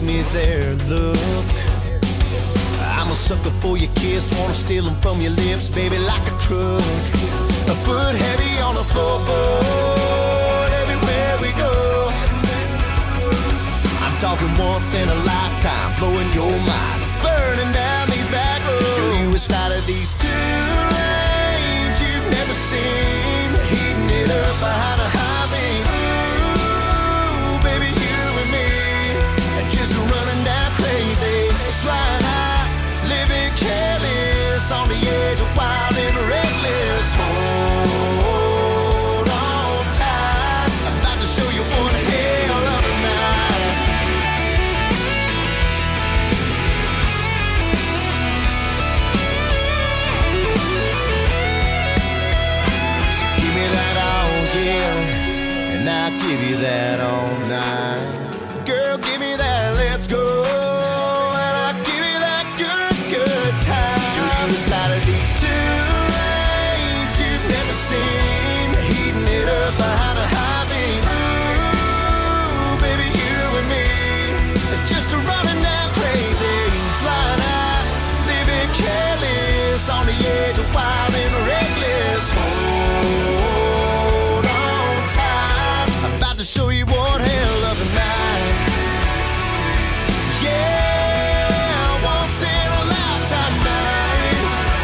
me there, look. I'm a sucker for your kiss, wanna steal them from your lips, baby, like a truck. A foot heavy on the floorboard, everywhere we go. I'm talking once in a lifetime, blowing your mind, burning down these back roads. To show you a side of these two lanes you've never seen, heating it up behind a high beam. Ooh, baby, you and me, just running down crazy, flying high, living careless, on the edge of wild and reckless. Hold on tight, I'm about to show you one hell of a night. So give me that all, yeah, and I'll give you that all night. Girl, give me that, let's go. And I'll give you that good, good time. Show you the side of these two lanes you've never seen, heating it up behind a high beam. Ooh, baby, you and me, just running down crazy, flying high, living careless, on the edge of wild and reckless. Hold on tight, I'm about to show you one hell of a night. Yeah, once in a lifetime night.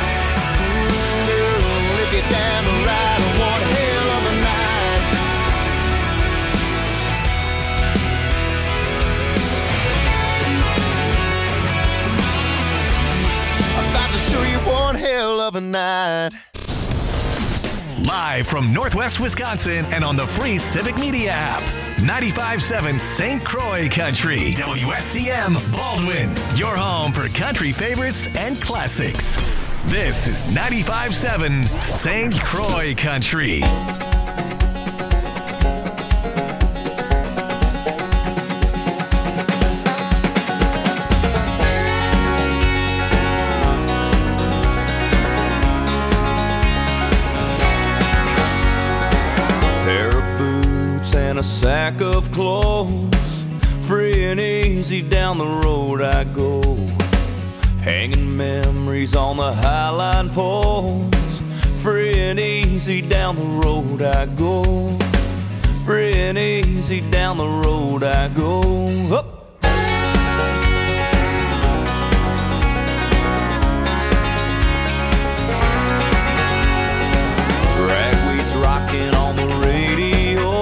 Girl, if you're down to ride, one hell of a night. I'm about to show you one hell of a night. Live from Northwest Wisconsin and on the free Civic Media app. 95.7 St. Croix Country. WSCM Baldwin. Your home for country favorites and classics. This is 95.7 St. Croix Country. A sack of clothes, free and easy down the road I go, hanging memories on the highline poles. Free and easy down the road I go, free and easy down the road I go. Up. Ragweed's rocking on the radio,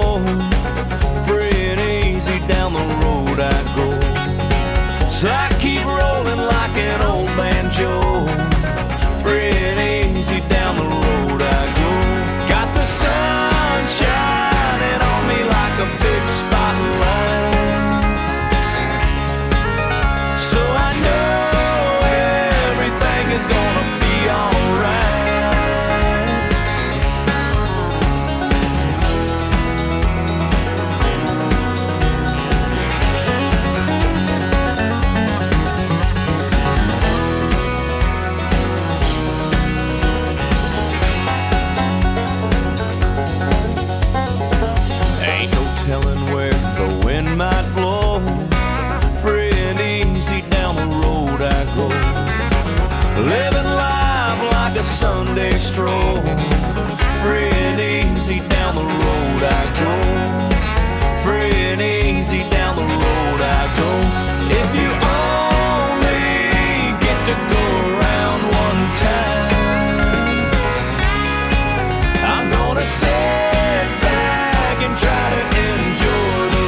down the road I go. So I keep rolling like an old banjo, free and easy down the road I go. Got the sun shining on me like a big spotlight, so I know everything is gonna be alright. Might blow, free and easy down the road I go, living life like a Sunday stroll, free and easy down the road I go, free and easy down the road I go. If you only get to go around one time, I'm gonna sit back and try to enjoy the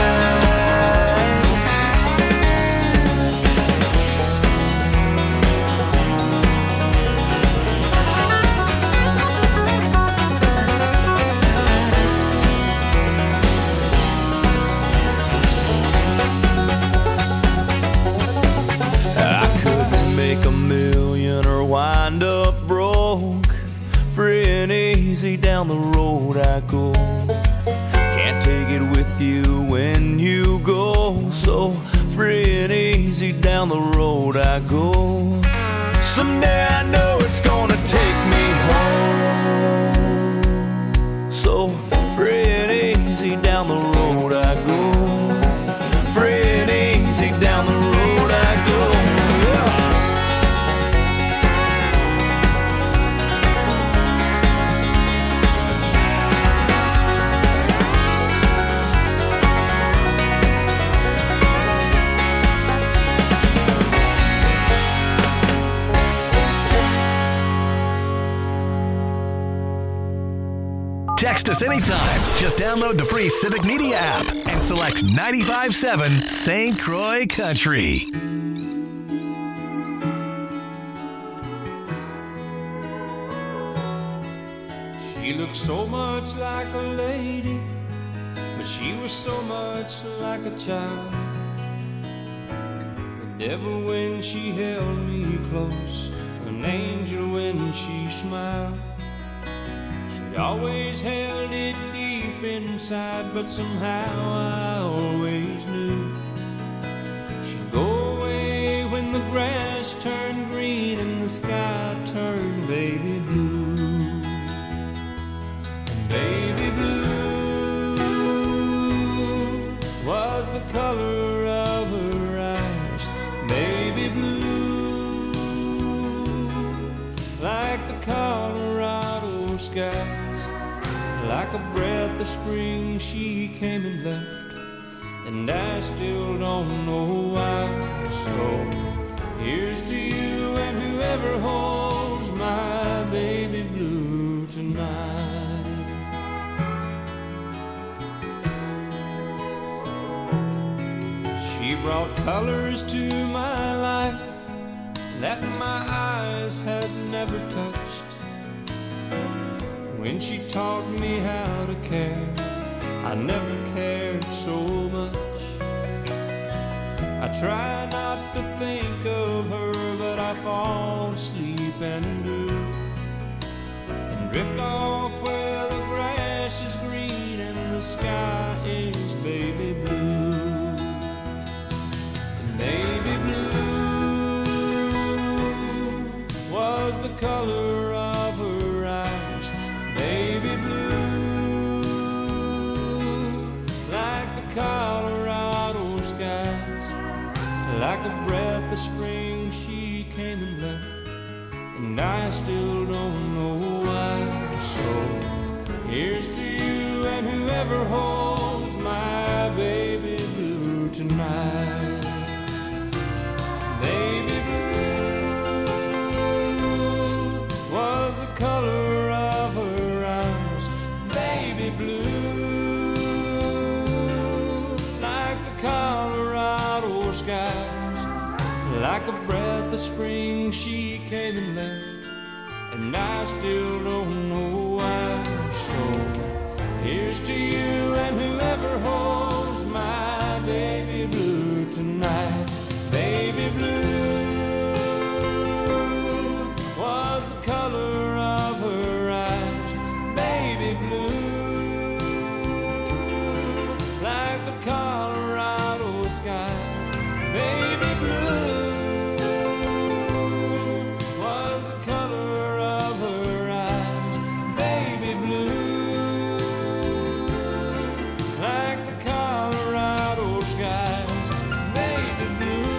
wind up broke, free and easy down the road I go. Can't take it with you when you go, so free and easy down the road I go. Someday I know it's gonna take me home, so free and easy down the road I go, free and easy down Text us anytime. Just download the free Civic Media app and select 95.7 St. Croix Country. She looked so much like a lady, but she was so much like a child. The devil when she held me close, an angel when she smiled. She always held it deep inside, but somehow I always knew she'd go away when the grass turned green and the sky turned baby blue. Baby blue was the color of her eyes. Baby blue, like the Colorado skies. Like a breath of spring she came and left, and I still don't know why. So here's to you and whoever holds my baby blue tonight. She brought colors to my life that my eyes had never touched. When she taught me how to care, I never cared so much. I try not to think of her, but I fall asleep and do, and drift off where the grass is green and the sky is baby blue. Baby blue was the color of her eyes. Baby blue, like the Colorado skies. Like a breath of spring she came and left, and I still don't know why. So here's to you and whoever holds my baby blue tonight. Baby blue was the color of her eyes. Baby blue, like the Colorado skies. Like a breath of spring she came and left, and I still don't know why. So here's to you and whoever holds my baby blue tonight. Baby blue was the color of her eyes. Baby blue, like the Colorado skies. Baby blue was the color of her eyes. Baby blue, like the Colorado skies. Baby blue.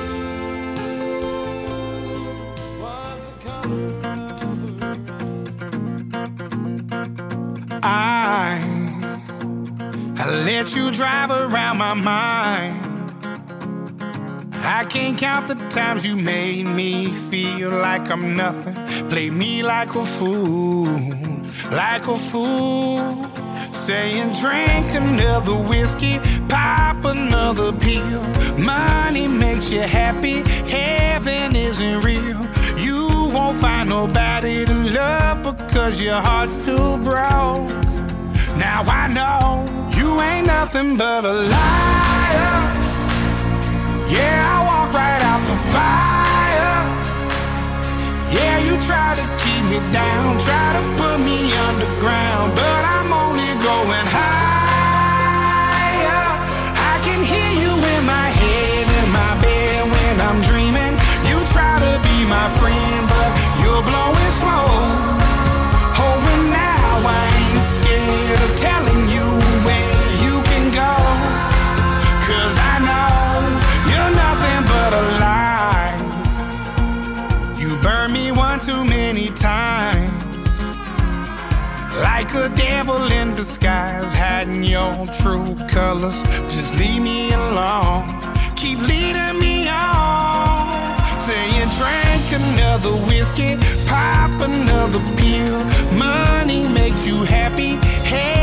I let you drive around my mind. I can't count the times you made me feel like I'm nothing. Played me like a fool, like a fool. Saying drink another whiskey, pop another pill. Money makes you happy, heaven isn't real. You won't find nobody to love because your heart's too broke. Now I know you ain't nothing but a liar. Yeah, I walk right out the fire. Yeah, you try to keep me down, try to put me underground, but I'm only going higher. I can hear you in my head, in my bed when I'm dreaming. You try to be my friend, but you're blowing smoke. Oh, and now I ain't scared of telling you where you can go, 'cause I know you're nothing but a lie. You burned me one too many times, like a devil in disguise, hiding your true colors. Just leave me alone, keep leading me on. Saying drink another whiskey, pop another pill. Money makes you happy, hey.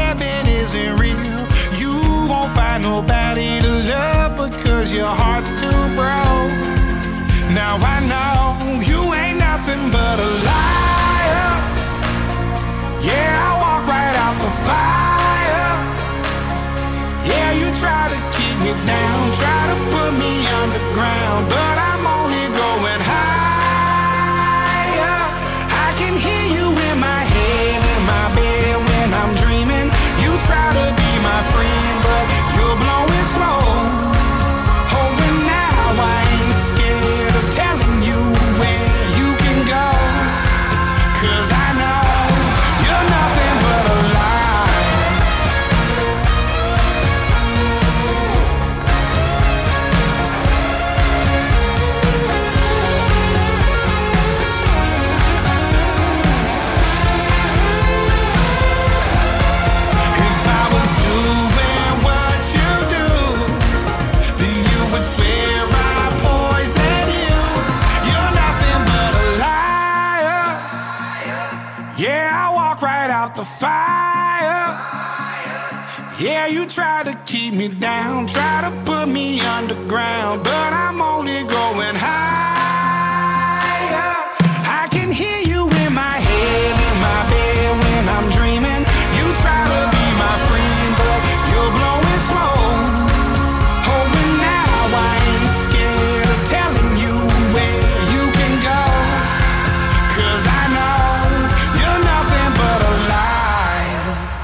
Yeah, I walk right out the fire. Yeah, you try to keep me down, try to put me underground, but I'm only going higher. I can hear you in my head, in my bed when I'm dreaming. You try to be my friend, but you're blowing smoke. Oh, but now I ain't scared of telling you where you can go, 'cause I know you're nothing but a lie.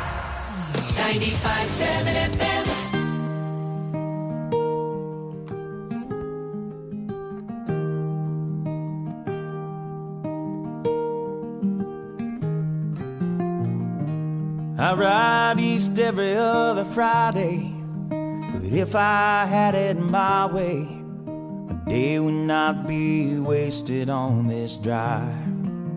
95.7 FM. I ride east every other Friday, but if I had it my way, my day would not be wasted on this drive.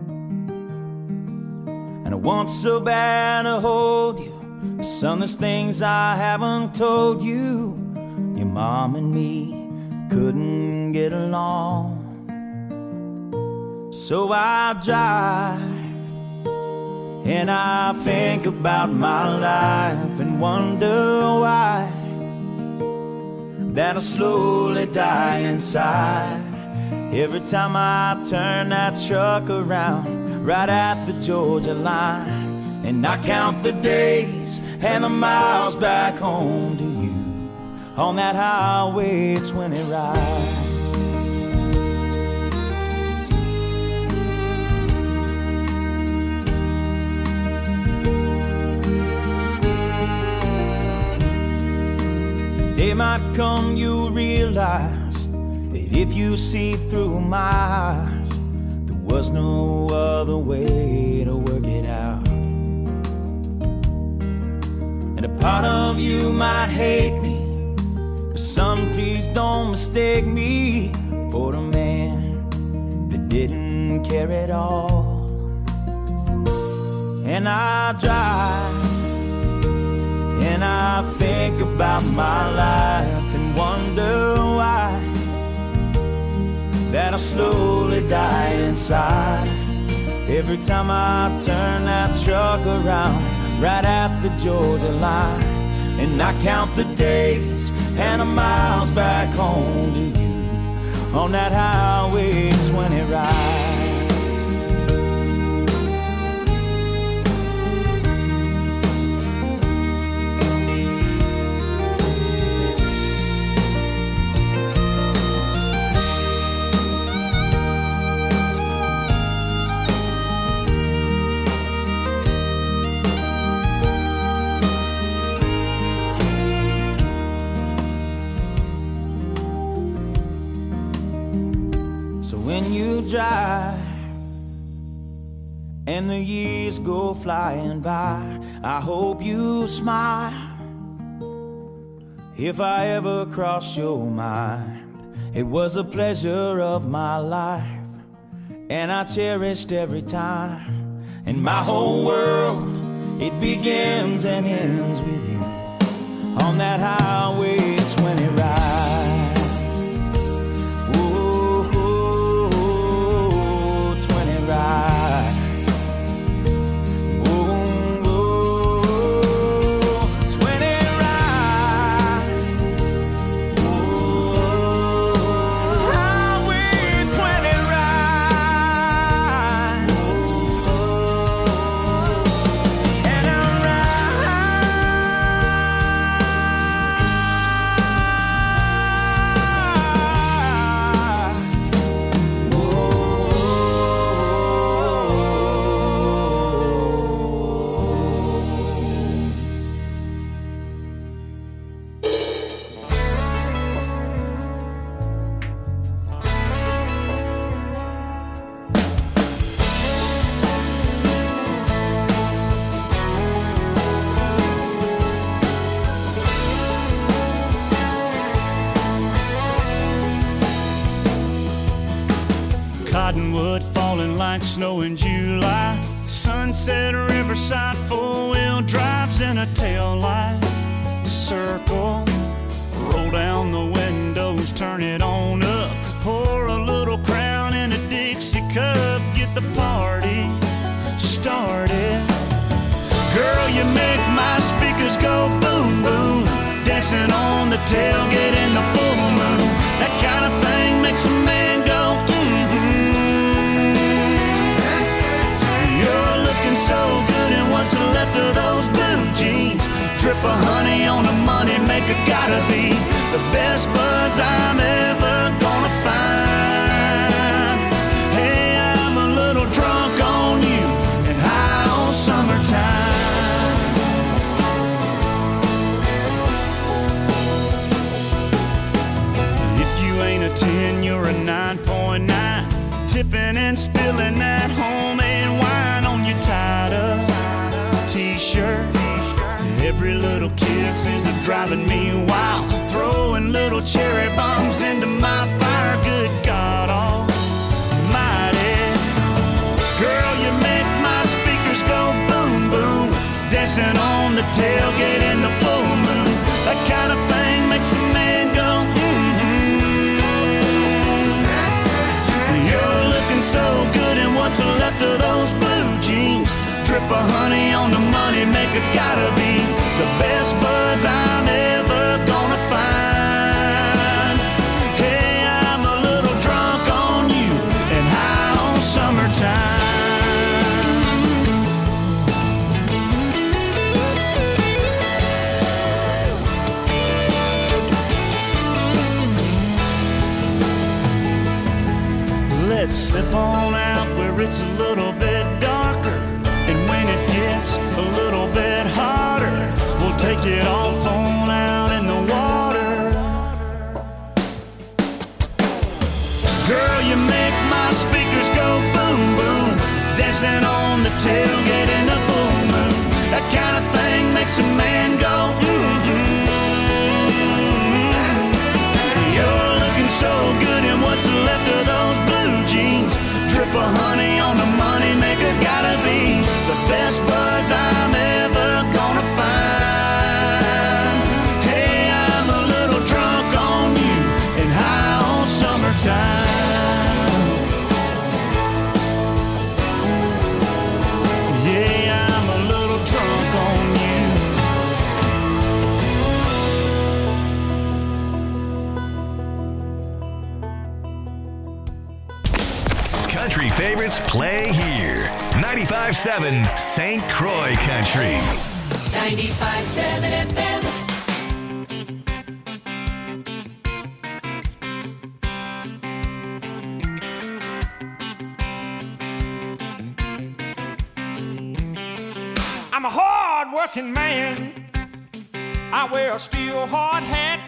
And I want so bad to hold you, son, there's things I haven't told you. Your mom and me couldn't get along, so I drive and I think about my life and wonder why that I slowly die inside every time I turn that truck around right at the Georgia line. And I count the days and the miles back home to you on that highway 20 ride. Day might come, you'll realize that if you see through my eyes, there was no other way to work it out. And a part of you might hate me, but son, please don't mistake me for the man that didn't care at all. And I drive and I think about my life and wonder why that I slowly die inside every time I turn that truck around right at the Georgia line. And I count the days and the miles back home to you on that highway 20 ride. When you drive and the years go flying by, I hope you smile if I ever cross your mind. It was a pleasure of my life, and I cherished every time. And my whole world, it begins and ends with you on that highway 20 ride. Cottonwood falling like snow in July. Sunset Riverside, four-wheel drives in a tail light. Circle, roll down the windows, turn it on up. Pour a little Crown in a Dixie cup, get the party started. tailgate in the full moon. That kind of thing makes a man go, You're looking so good in what's left of those blue jeans. Drip of honey on the money maker, gotta be the best buzz I'm ever gonna find. Hey, I'm a little drunk on you and high on summertime. If you ain't a 10, you're a 9.9. Tipping and spilling that homemade wine on your tied-up t-shirt. Every little kiss is driving me wild. Throwing little cherry bombs into my fire. Good God almighty. Girl, you make my speakers go boom, boom. Dancing on the tailgate in the full moon. That kind of thing makes a man go, You're looking so good in what's left of those blue jeans. Drip of honey on the money maker, gotta be the best buzz I'm ever gonna find. Hey, I'm a little drunk on you and high on summertime. Let's slip on out where it's a little bit darker. And when it gets a little bit hotter, we'll take it off on out in the water. Girl, you make my speakers go boom, boom. Dancing on the tailgate in the full moon. That kind of thing makes a man go, You're looking so good in what's left of those blue jeans. Drip of honey on the money maker, gotta be the best buzz I'm ever gonna find. Hey, I'm a little drunk on you and high on summertime. Yeah, I'm a little drunk on you. Country favorites play here. 95.7 St. Croix Country. 95.7 FM. I'm a hard-working man. I wear a steel hard hat.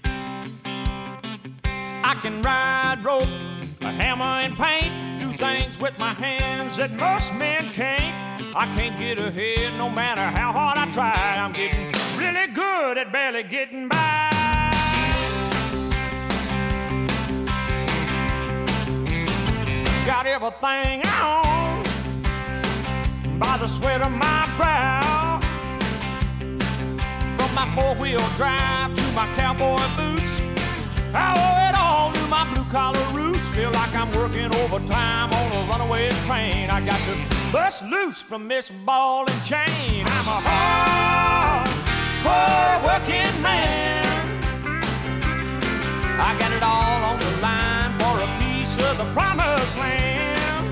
I can ride rope, a hammer and paint, do things with my hands that most men can't. I can't get ahead no matter how hard I try. I'm getting really good at barely getting by. Got everything I own by the sweat of my brow. From my four-wheel drive to my cowboy boots, I owe it all to my blue-collar roots. Feel like I'm working overtime on a runaway train. I got to bust loose from this ball and chain. I'm a hard-working man. I got it all on the line for a piece of the promised land.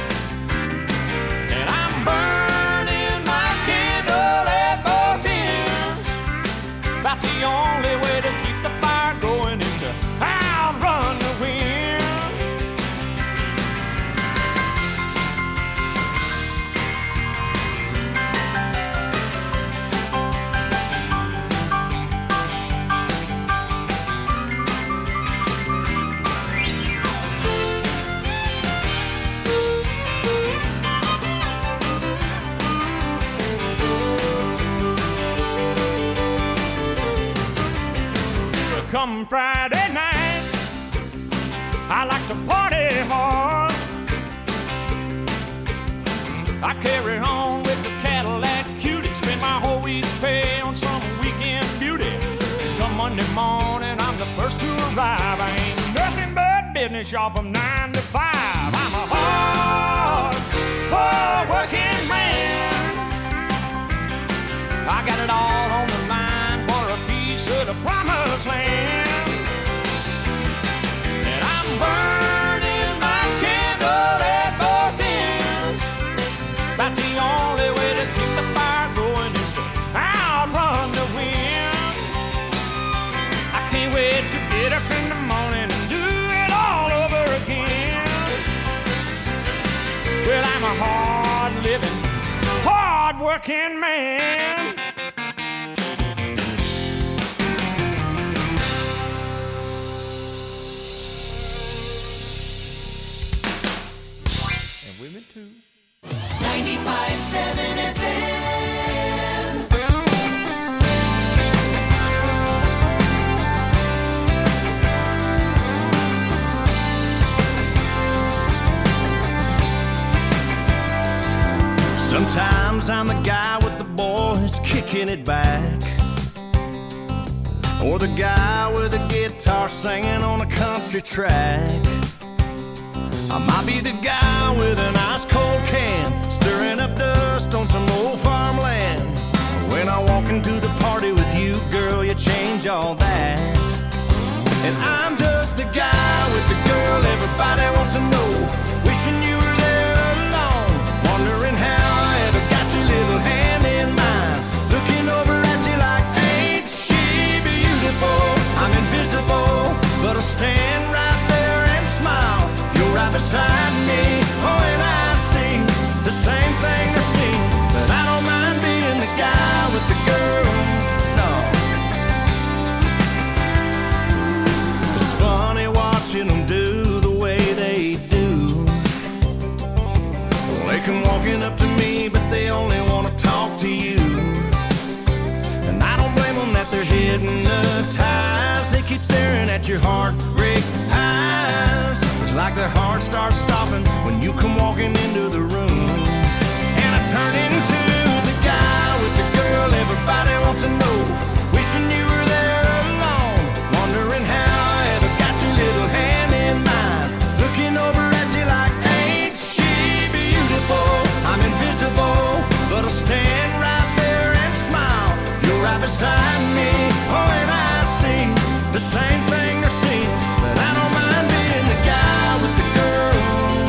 And I'm burning my candle at both ends. About the only way to keep the fire going is to outrun the wind. Come Friday night, I like to party hard. I carry on with the Cadillac Cutie, spend my whole week's pay on some weekend beauty. Come Monday morning, I'm the first to arrive. I ain't nothing but business, y'all, from 9 to 5. I'm a hard-working man. I got it all on the line for a piece of the promised land. And I'm burning my candle at both ends. About the only way to keep the fire going is to outrun the wind. I can't wait to get up in the morning and do it all over again. Well, I'm a hard-living, hard-working man. And women too. 95.7 FM. Sometimes I'm the guy with the boys kicking it back, or the guy with a guitar singing on a country track. I might be the guy with an ice cold can, stirring up dust on some old farmland. When I walk into the party with you, girl, you change all that. And I'm just the guy with the girl everybody wants to know, wishing you were there alone, wondering how I ever got your little hand in mine, looking over at you like, ain't she beautiful? I'm invisible, but I stand right there and smile. You're right beside me, oh, and I see the same thing they see. But I don't mind being the guy with the girl, no. It's funny watching them do the way they do. They come walking up to me, but they only want to talk to you. And I don't blame them that they're hypnotized. They keep staring at your heartbreak eyes. It's like their heart starts stopping when you come walking into the room. And I turn into the guy with the girl everybody wants to know, wishing you were there alone, wondering how I ever got your little hand in mine, looking over at you like, ain't she beautiful? I'm invisible, but I'll stand right there and smile. You're right beside me, oh, and I see the same thing they're seeing. But I don't mind being the guy with the girl,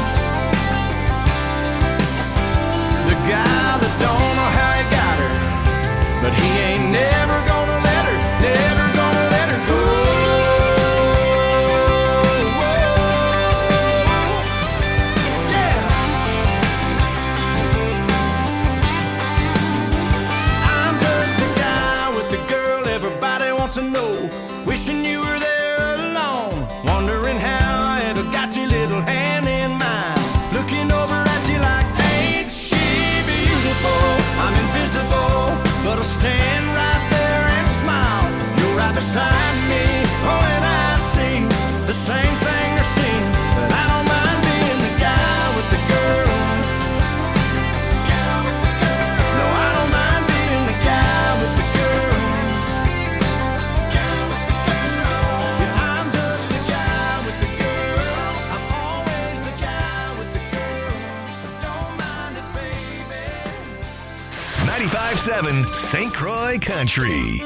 the guy that don't know how he got her, but he ain't never gonna let her, never gonna let her go. Yeah. I'm just the guy with the girl everybody wants to know, wishing you were there alone, wondering how I ever got your little hand in mine, looking over at you like, ain't she beautiful? I'm invisible, but I'll stand right there and smile. You're right beside me, oh, and I see the same thing they're seeing. But I don't mind being the guy with the girl. No, I don't mind being the guy with the girl. Yeah, I'm just the guy with the girl. I'm always the guy with the girl. I don't mind it, baby. 95.7 St. Croix Country.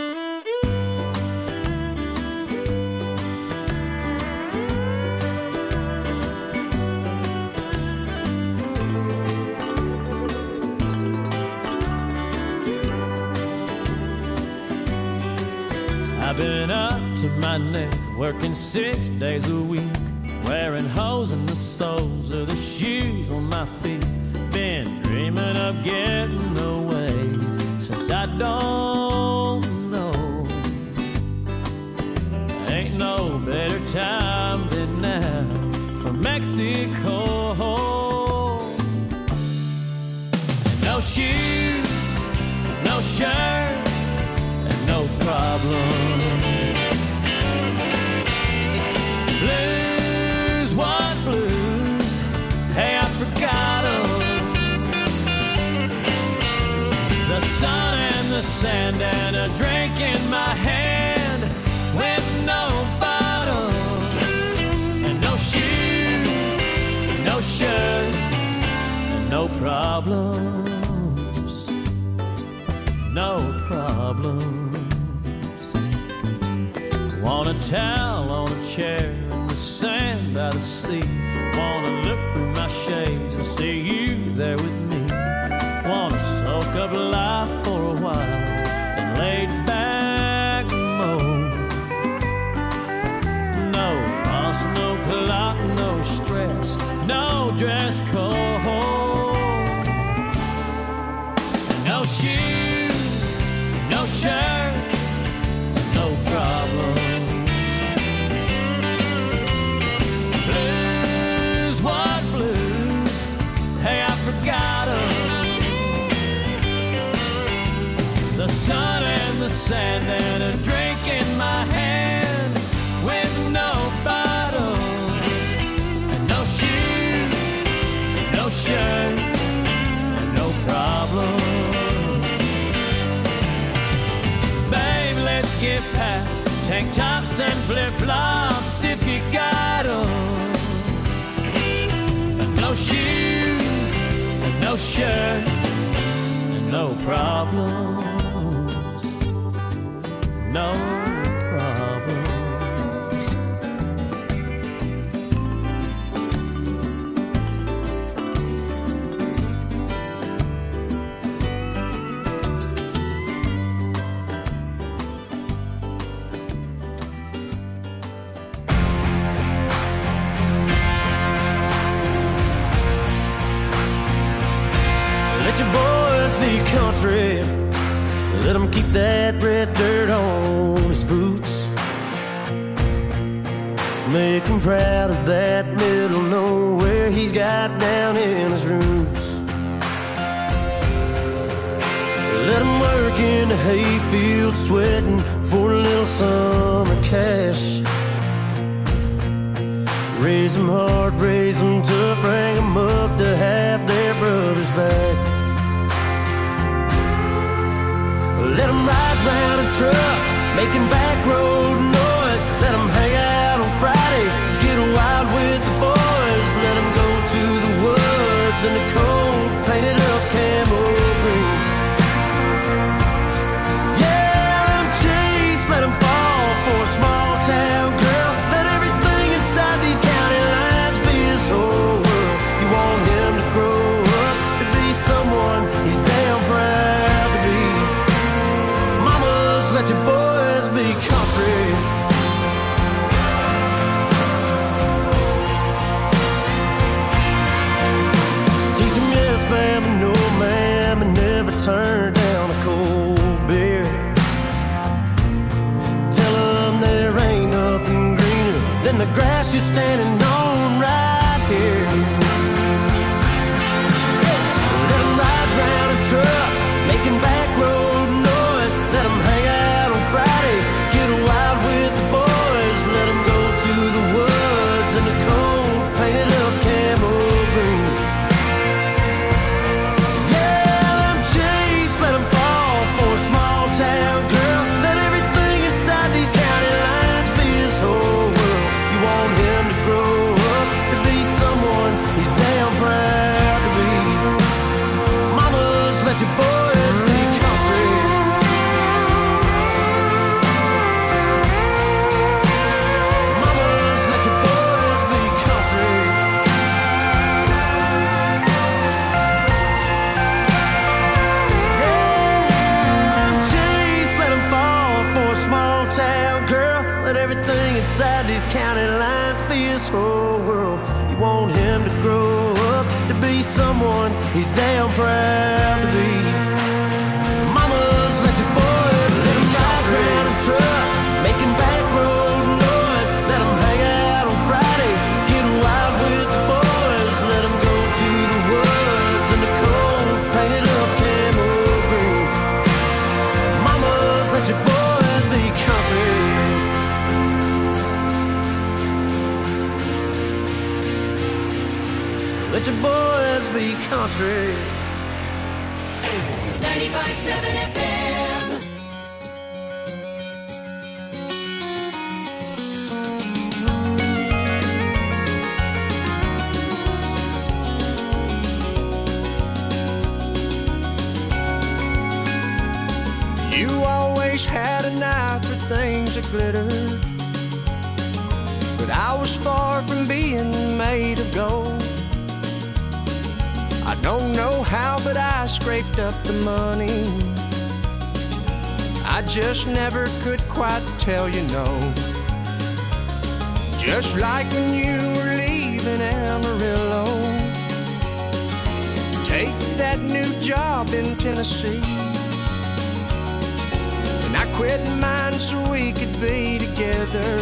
I've been up to my neck, working 6 days a week, wearing holes in the soles of the shoes on my feet. Been dreaming of getting away since I don't know. Ain't no better time than now for Mexico. No shoes, no shirt, and no problem. Blues, what blues? Hey, I forgot 'em. The sun and the sand and a drink in my hand with no bottle and no shoes, no shirt, and no problems, no problems. a towel on a chair in the sand by the sea. Wanna look through my shades and see you there with me. Wanna soak up life for a while and lay back and moan. No boss, no clock, no stress, no dress code, no shoes, no shirt, no problem. Blues, what blues? Hey, I forgot 'em. The sun and the sand and a drink in my hand with no bottle and no shoes, no shirt, no problem. Babe, let's get packed, tank tops and flip-flops if you got 'em. No shoes, no shirt, no problem. No problems. Let your boys be country. Let him keep that red dirt on his boots. Make him proud of that middle nowhere he's got down in his roots. Let him work in the hayfield sweating for a little summer cash. Raise them hard, raise them tough, bring them up to have their brothers back. Let them ride round in trucks, making back road noise. Let them hang out on Friday, get wild with the boys. Let them go to the woods in the cold, painted up camo green. Yeah, let them chase, let them fall for a small town girl. Let everything inside these county lines be his whole world. You want him to grow up to be someone he's damn proud to be. Let your boys be country. Teach them yes, ma'am, and no, ma'am, and never turn down a cold beer. Tell them there ain't nothing greener than the grass you're standing on right here. Let them ride round in trucks, making back road noise. Let them hang out on Friday, get wild with the boys. Let them go to the woods in the cold, painted up camo green. Yeah, let them chase, let them fall for a small town girl. Let everything inside these county lines be his whole world. You want him to grow up to be someone he's damn proud to be. Mamas, let your boys be country. Mamas, let your boys be country. Yeah, let him chase, let him fall for a small town girl. Let everything inside these county lines be his whole world. You want him to grow up to be someone he's damn proud to be. Mamas, let your boys let him ride around in trucks, making back road noise. Let him hang out on Friday, get wild with the boys. Let him go to the woods in the cold, painted up camo green. Mamas, let your boys be country. Let your boys be country. 95.7 FM. You always had an eye for things that glitter. made of gold. I don't know how, but I scraped up the money. I just never could quite tell you no. Just like when you were leaving Amarillo, take that new job in Tennessee. And I quit mine so we could be together.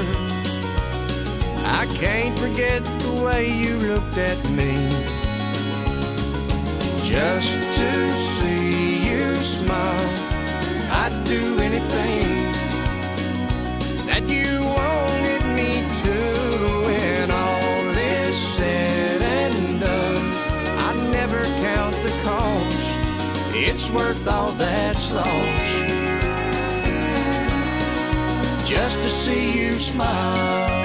I can't forget the way you looked at me. Just to see you smile, I'd do anything that you wanted me to. When all is said and done, I'd never count the cost. It's worth all that's lost, just to see you smile.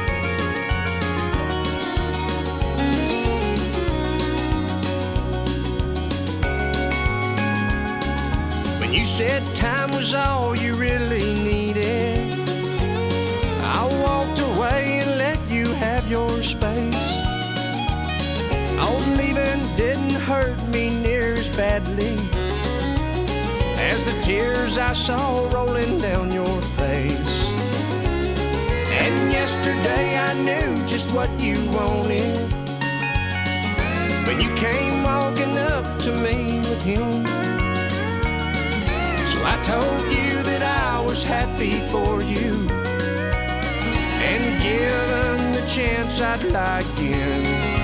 You said time was all you really needed, I walked away and let you have your space. Oh, leaving didn't hurt me near as badly as the tears I saw rolling down your face. And yesterday I knew just what you wanted when you came walking up to me with him. So I told you that I was happy for you, and given the chance I'd lie again,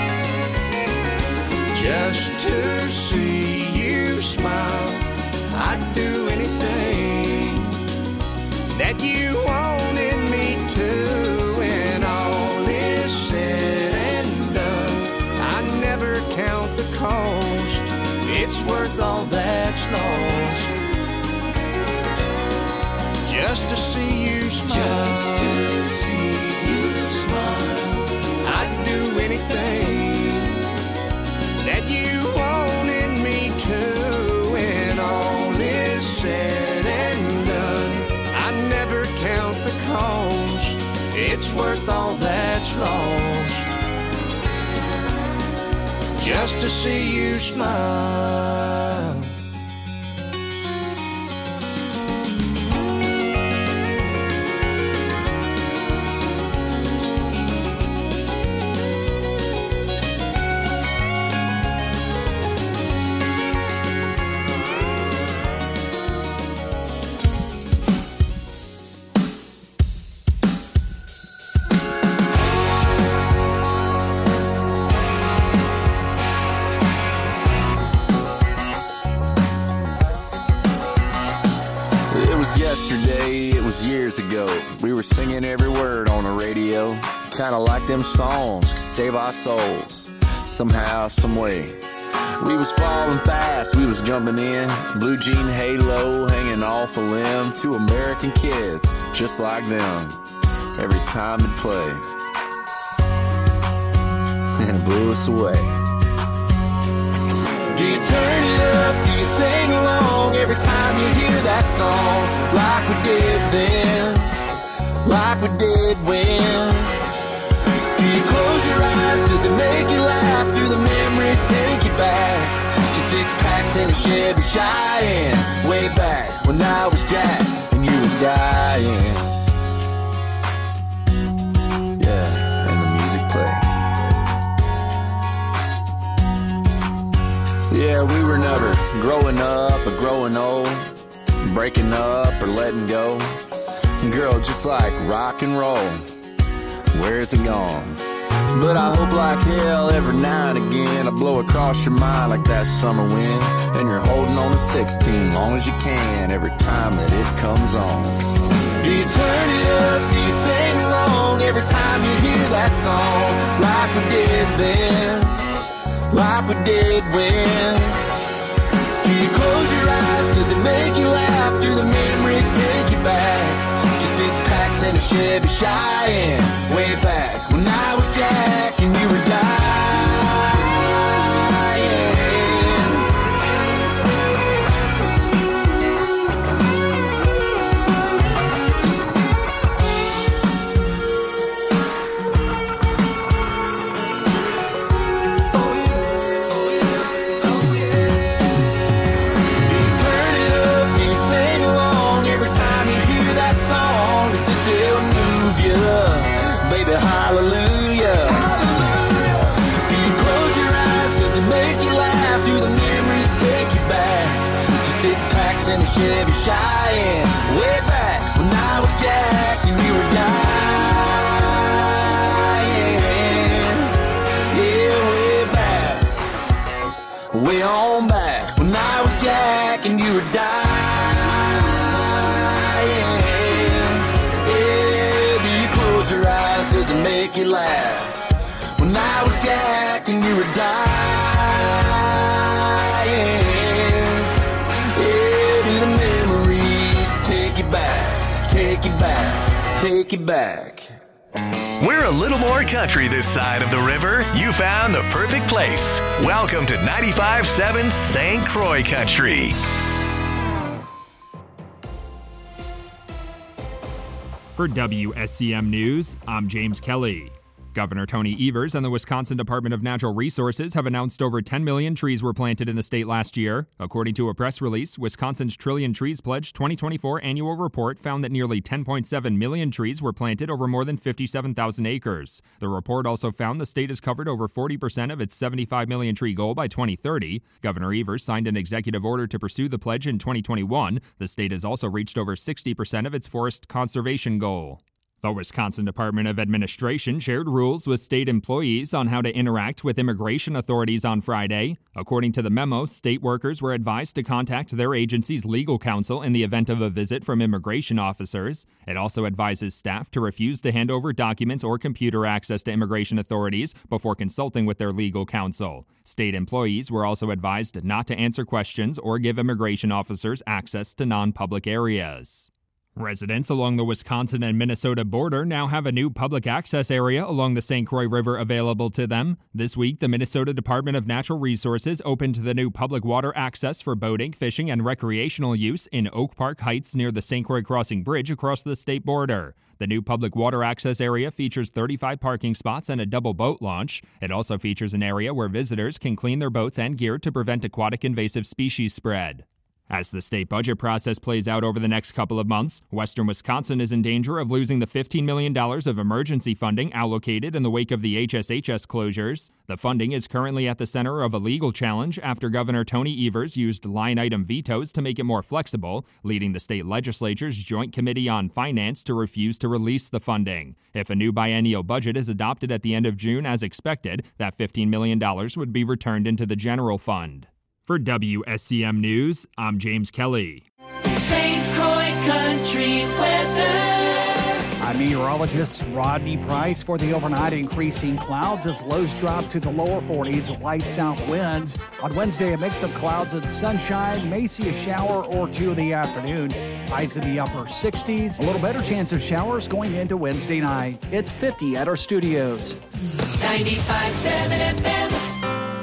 just to see you smile. I'd do anything that you wanted me to. When all is said and done, I never count the cost. It's worth all that's lost, just to see you smile. Just to see you smile. I'd do anything that you wanted me to. When all is said and done, I never count the cost. It's worth all that's lost, just to see you smile. Years ago, we were singing every word on the radio, kinda like them songs could save our souls somehow, some way. We was falling fast, we was jumping in, blue jean halo hanging off a limb. Two American kids just like them every time it played, and it blew us away. Do you turn it up? Do you sing along every time you hear that song? Like we did then, like we did when. Do you close your eyes? Does it make you laugh? Do the memories take you back to 6 packs in a Chevy Cheyenne, way back when I was Jack and you were dying? Yeah, and the music played. Yeah, we were never growing up or growing old, breaking up or letting go. Girl, just like rock and roll, where's it gone? But I hope like hell every now and again I blow across your mind like that summer wind, and you're holding on to 16 long as you can every time that it comes on. Do you turn it up? Do you sing along every time you hear that song? Like we did then, like we did when. Do you close your eyes? Does it make you laugh? Do the memories take you back to 6 packs and a Chevy Cheyenne, way back when I was Jack and you were dying? 6 in a Chevy Cheyenne. Way back when I was Jack and you were dying. Yeah, way back, way on back when I was Jack and you were dying. Yeah, do you close your eyes? Does it make you laugh? When I was Jack and you were dying. Yeah, do the memories take you back, take you back, take you back. We're a little more country this side of the river. You found the perfect place. Welcome to 95.7 St. Croix Country. For WSCM News, I'm James Kelly. Governor Tony Evers and the Wisconsin Department of Natural Resources have announced over 10 million trees were planted in the state last year. According to a press release, Wisconsin's Trillion Trees Pledge 2024 annual report found that nearly 10.7 million trees were planted over more than 57,000 acres. The report also found the state has covered over 40% of its 75 million tree goal by 2030. Governor Evers signed an executive order to pursue the pledge in 2021. The state has also reached over 60% of its forest conservation goal. The Wisconsin Department of Administration shared rules with state employees on how to interact with immigration authorities on Friday. According to the memo, state workers were advised to contact their agency's legal counsel in the event of a visit from immigration officers. It also advises staff to refuse to hand over documents or computer access to immigration authorities before consulting with their legal counsel. State employees were also advised not to answer questions or give immigration officers access to non-public areas. Residents along the Wisconsin and Minnesota border now have a new public access area along the St. Croix River available to them. This week, the Minnesota Department of Natural Resources opened the new public water access for boating, fishing, and recreational use in Oak Park Heights near the St. Croix Crossing Bridge across the state border. The new public water access area features 35 parking spots and a double boat launch. It also features an area where visitors can clean their boats and gear to prevent aquatic invasive species spread. As the state budget process plays out over the next couple of months, Western Wisconsin is in danger of losing the $15 million of emergency funding allocated in the wake of the HSHS closures. The funding is currently at the center of a legal challenge after Governor Tony Evers used line-item vetoes to make it more flexible, leading the state legislature's Joint Committee on Finance to refuse to release the funding. If a new biennial budget is adopted at the end of June as expected, that $15 million would be returned into the general fund. For WSCM News, I'm James Kelly. St. Croix Country weather. I'm meteorologist Rodney Price. For the overnight, increasing clouds as lows drop to the lower 40s with light south winds. On Wednesday, a mix of clouds and sunshine. May see a shower or two in the afternoon. Highs in the upper 60s. A little better chance of showers going into Wednesday night. It's 50 at our studios. 95.7 FM.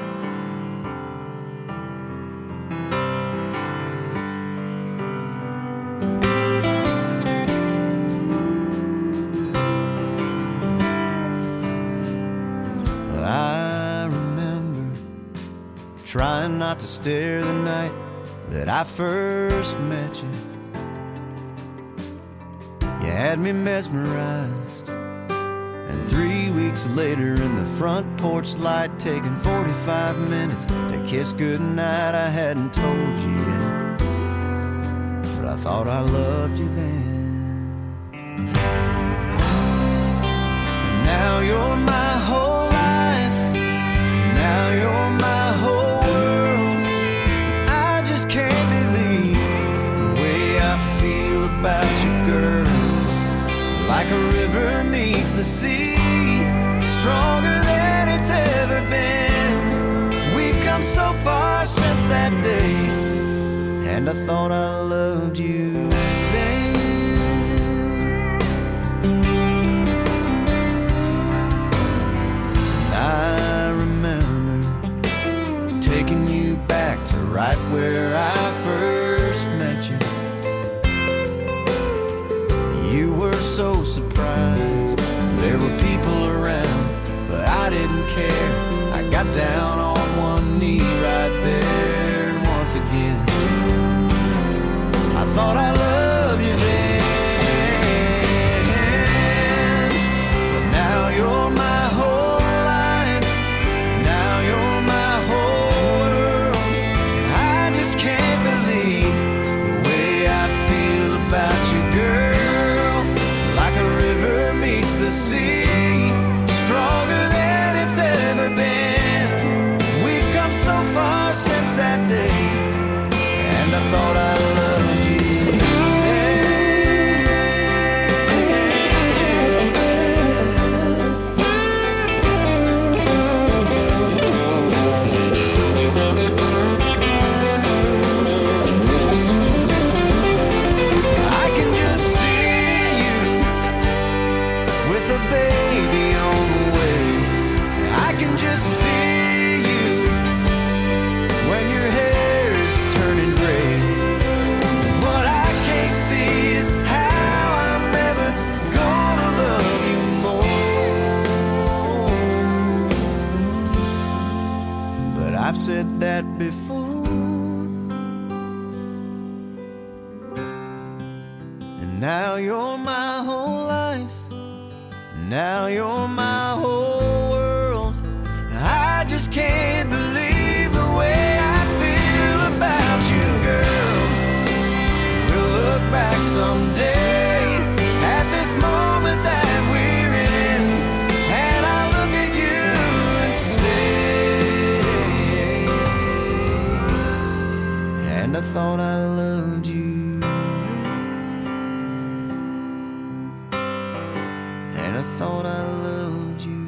Trying not to stare the night that I first met you. You had me mesmerized. And 3 weeks later in the front porch light, taking 45 minutes to kiss goodnight, I hadn't told you yet, but I thought I loved you then. And now you're my whole life. Now you're my whole about you, girl. Like a river meets the sea, stronger than it's ever been. We've come so far since that day, and I thought I loved you then. And I remember taking you back to right where I first met you. You were so surprised. There were people around, but I didn't care. I got down on one knee right there, and once again I thought I loved you then. But now you're my whole life. Now you're my whole world. I just can't believe the Now you're my whole life. Now you're my whole world. I just can't believe the way I feel about you, girl. We'll look back someday at this moment that we're in, and I'll look at you and say, and I thought I loved you. And I thought I loved you.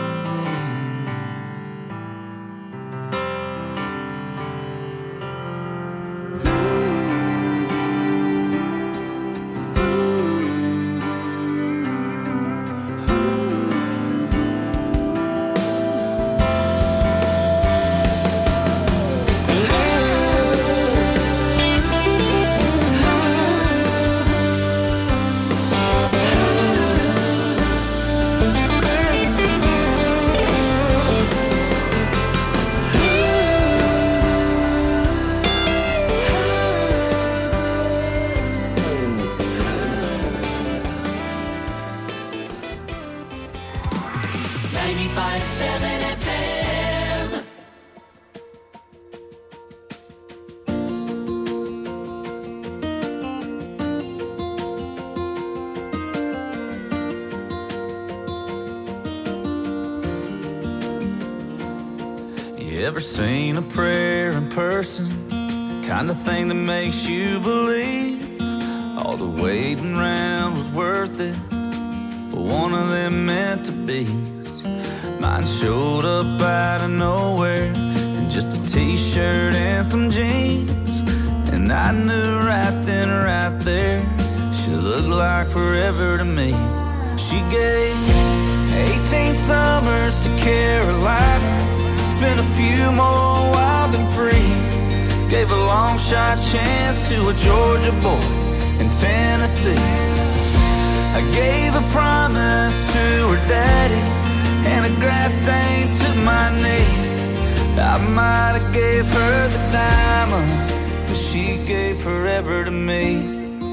Ever seen a prayer in person? Kind of thing that makes you believe all the waiting around was worth it. But one of them meant to be. Mine showed up out of nowhere in just a t-shirt and some jeans, and I knew right then, right there, she looked like forever to me. She gave 18 summers to Carolina, spent a few more wild and free. Gave a long shot chance to a Georgia boy in Tennessee. I gave a promise to her daddy and a grass stain to my knee. I might have gave her the diamond, but she gave forever to me.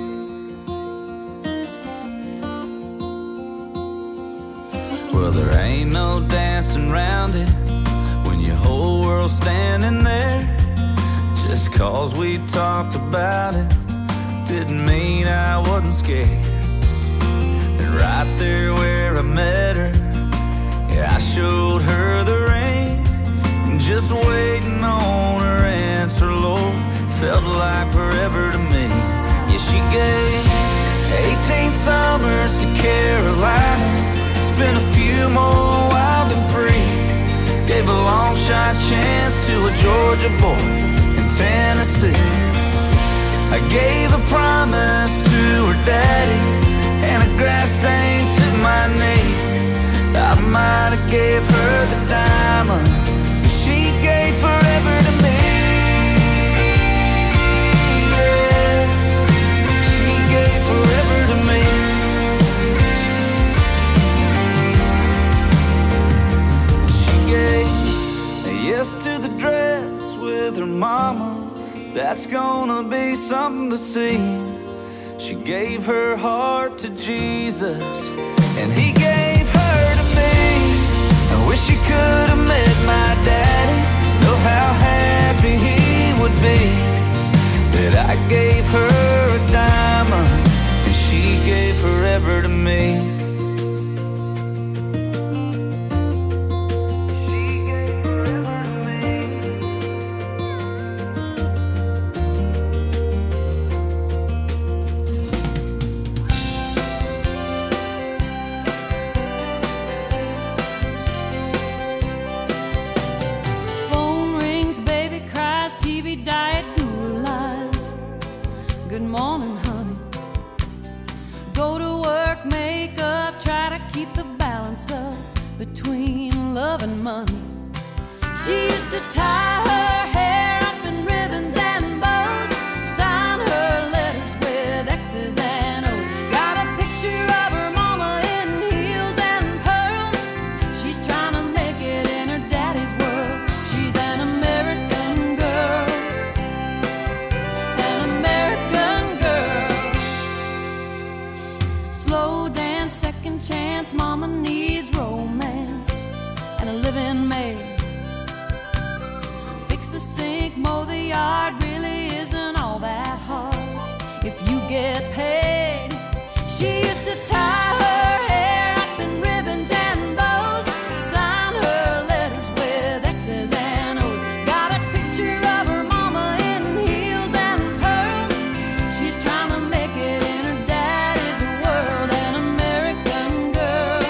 Well, there ain't no dancing around it when your whole world's standing there. Just 'cause we talked about it didn't mean I wasn't scared. And right there where I met her, yeah, I showed her the ring. Just waiting on her answer, Lord, felt like forever to me. Yeah, she gave 18 summers to Carolina, spent a few more wild and free. Gave a long shot chance to a Georgia boy in Tennessee. I gave a promise to her daddy and a grass stain to my knee. I might have gave her the diamond, but she gave forever to me. Yeah, she gave forever to me. Yes to the dress with her mama, that's gonna be something to see. She gave her heart to Jesus, and he gave her to me. I wish she could have met my daddy, know how happy he would be that I gave her a diamond and she gave forever to me. Good morning, honey. Go to work, make a chance. Mama needs romance and a living maid. Fix the sink, mow the yard, really isn't all that hard if you get paid. She used to tie her hair up in ribbons and bows, sign her letters with X's and O's. Got a picture of her mama in heels and pearls. She's trying to make it in her daddy's world. An American girl,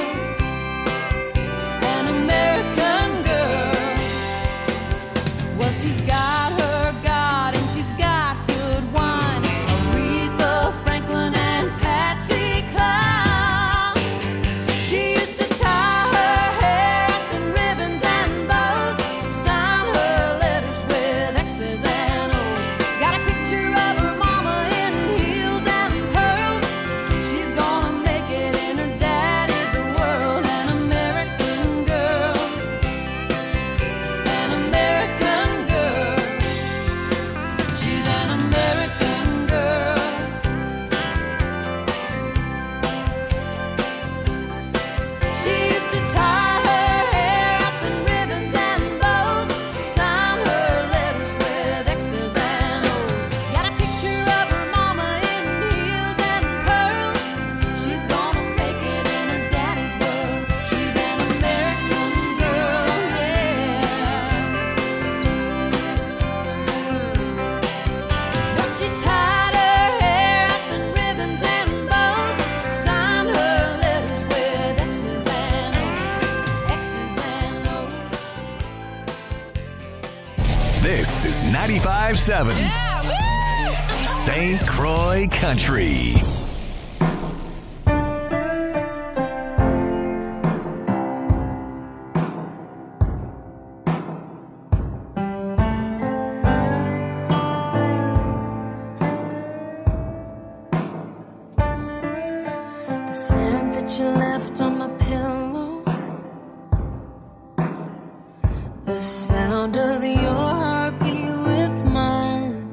an American girl. Well, she's got her God and she's got good wine. Aretha Franklin and Patsy Cline. She used to tie her hair up in ribbons and bows, sign her letters with X's and O's. Got a picture of her mama in heels and pearls. She's gonna make it in her daddy's world. An American girl, an American girl. She's an American girl. She used to tie her hair up in ribbons and bows, sign her letters with X's and O's. Got a picture of her mama in heels and pearls. She's gonna make it in her daddy's world. She's an American girl, yeah. But she tied her hair up in ribbons and bows, signed her letters with X's and O's, X's and O's. This is 95.7 St. Croix Country. The scent that you left on my pillow, the sound of your heartbeat with mine,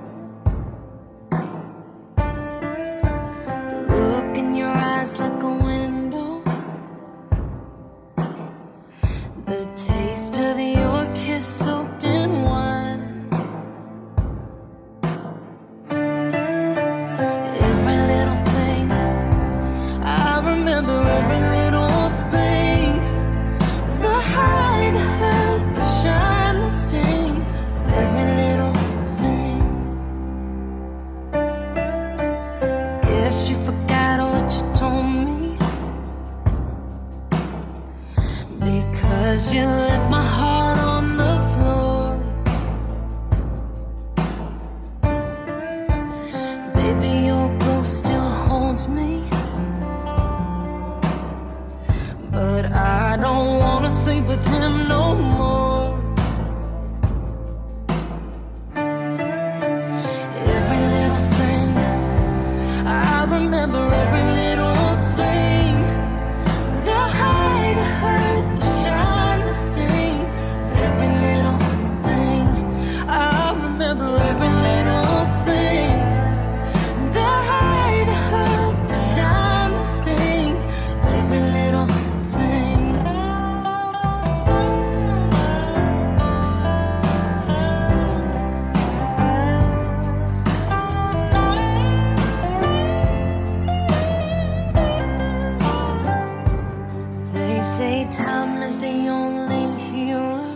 the look in your eyes like a window, the taste of your kiss soaked in wine. Every little thing, I remember every little thing. The high, the hurt, the shine, the sting of every little thing. Guess you forgot what you told me, because you left my heart on the floor. Baby, your ghost still haunts me, but I don't wanna sleep with him no more. Every little thing, I remember every little thing. The high, the hurt, the shine, the sting of every little thing. I remember every little thing. The high, the hurt, the shine, the sting of every little thing. They say time is the only healer.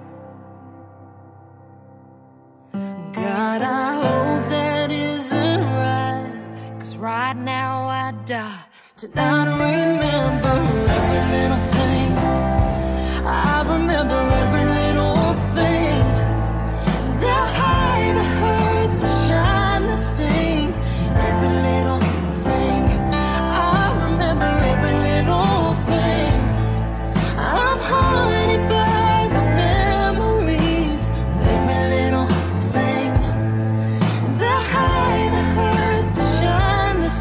God, I hope that isn't right, 'cause right now I die to not remember every little thing. I remember every little thing. The high, the hurt, the shine, the sting, every little thing. I remember every little thing. I'm haunted by the memories of every little thing. The high, the hurt, the shine, the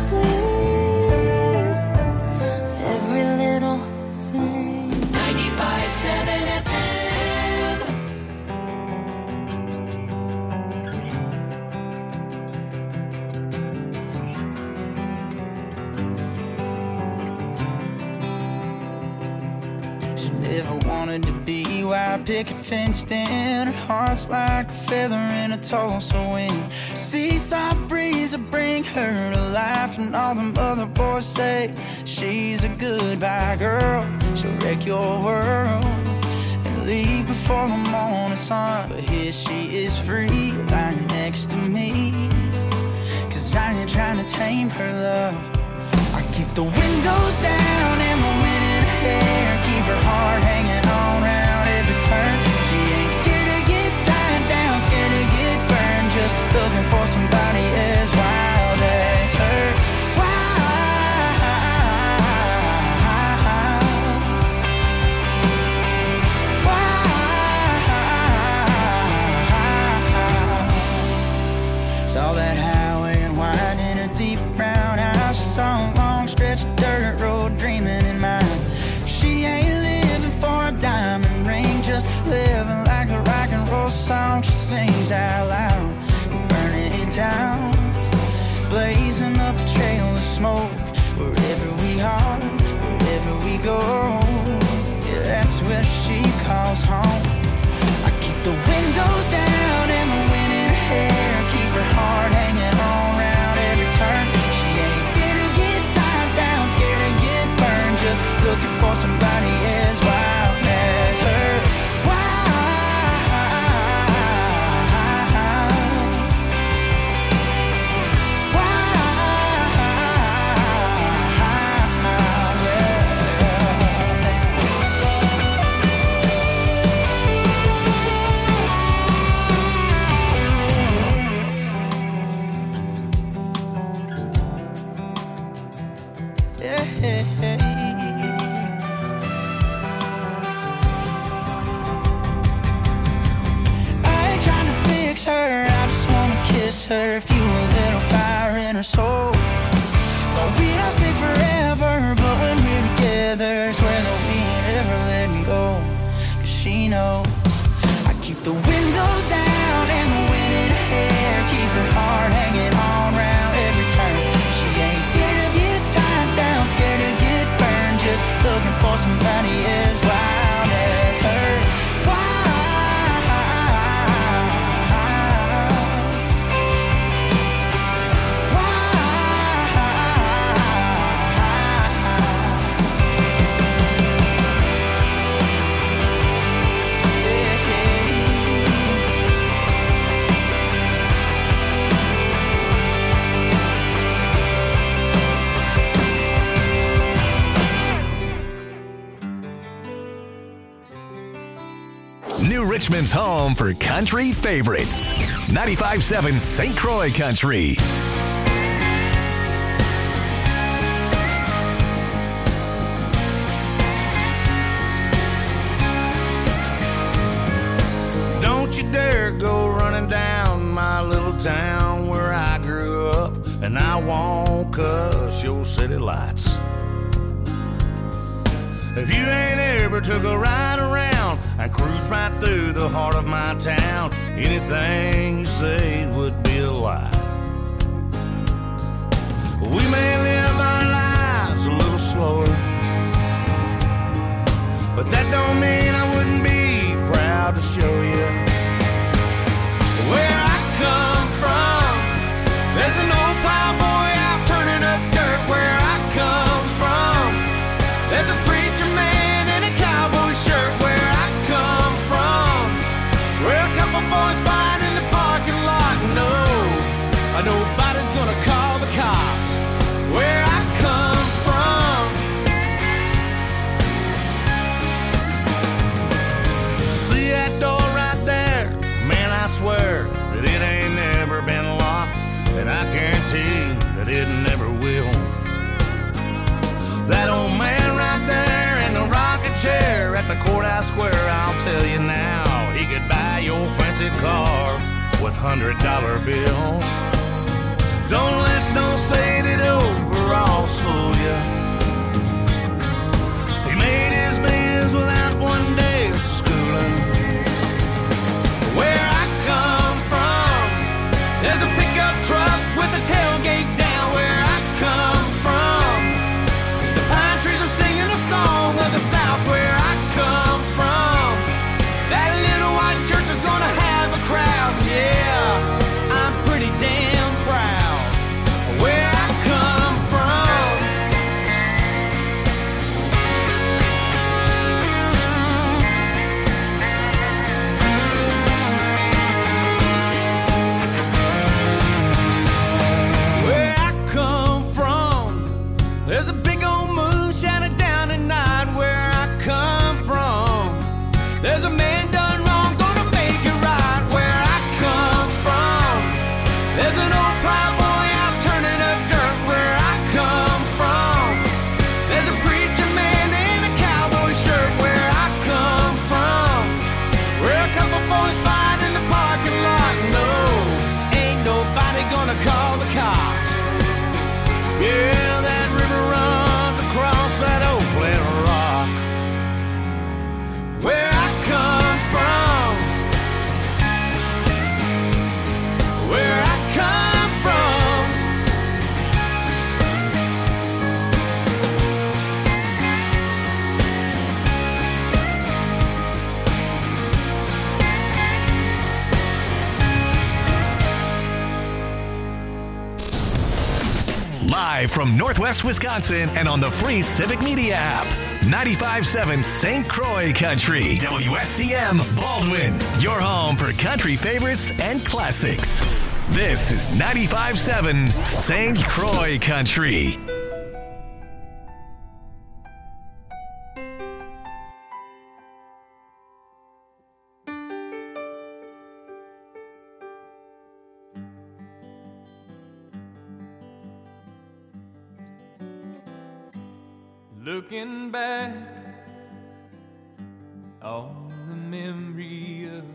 sting, every little thing. 95.7 wanted to be white picket fenced in. Her heart's like a feather in a Tulsa wind. Seaside breeze will bring her to life, and all them other boys say she's a goodbye girl. She'll wreck your world and leave before the morning sun. But here she is free, lying next to me, 'cause I ain't trying to tame her love. I keep the windows down and the wind in her hair, keep her heart hanging on round every turn. She ain't scared to get tied down, scared to get burned, just looking for somebody as wild as her. Saw that highway and wide in her deep brown eyes. She saw a long stretch of dirt road dreaming in mind. She ain't living for a diamond ring, just living like the rock and roll song she sings out loud. Burning it down, blazing up a trail of smoke. Wherever we are, wherever we go, yeah, that's where she calls home. I keep the windows down and the wind in her hair, keep her heart hanging on round every turn. She ain't scared to get tied down, scared to get burned, just looking for somebody as wild as her. Her, fuel a little fire in her soul. But we don't say forever, but when we're together, swear that we ain't ever let me go. 'Cause she knows I keep the windows down and the wind in her hair, keep her heart hanging on round every turn. She ain't scared to get tied down, scared to get burned, just looking for somebody as wild as her. New Richmond's home for country favorites. 95.7 St. Croix Country. Don't you dare go running down my little town where I grew up, and I won't cuss your city lights. If you ain't ever took a ride around and cruise right through the heart of my town, anything you say would be a lie. We may live our lives a little slower, but that don't mean I wouldn't be proud to show you where I come from. There's an old plowboy out turning up dirt where I come from. There's a preacher man in a cowboy shirt where I come from. Where a couple boys fight in the parking lot. No, nobody's gonna call the cops where I come from. See that door right there? Man, I swear that it ain't never been locked, and I guarantee that it never will. That old man right there in the rocking chair at the courthouse square, I'll tell you now, he could buy your fancy car with $100 bills. Don't let those faded overalls fool you. He made his bills without one day of schooling. Where I come from, there's a pickup truck with a tailgate down where I come from. The pine trees are singing a song of the South where I come from. an old plowboy out turning up dirt where I come from. There's a preacher man in a cowboy shirt where I come from. Where a couple boys fight in the parking lot. No, ain't nobody gonna call the cops. Yeah, that river runs across that old flat rock. Where I come from. Where I come from. Live from Northwest Wisconsin and on the free Civic Media app. 95.7 St. Croix Country. WSCM Baldwin. Your home for country favorites and classics. This is 95.7 St. Croix Country. Looking back on the memory of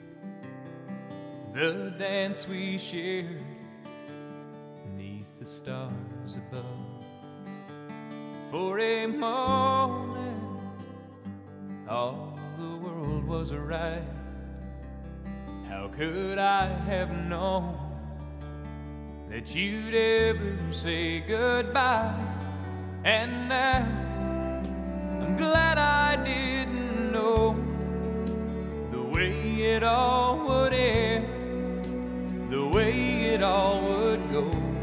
the dance we shared beneath the stars above. For a moment, all the world was right. How could I have known that you'd ever say goodbye? And now I'm glad I didn't know the way it all would end, the way it all would go.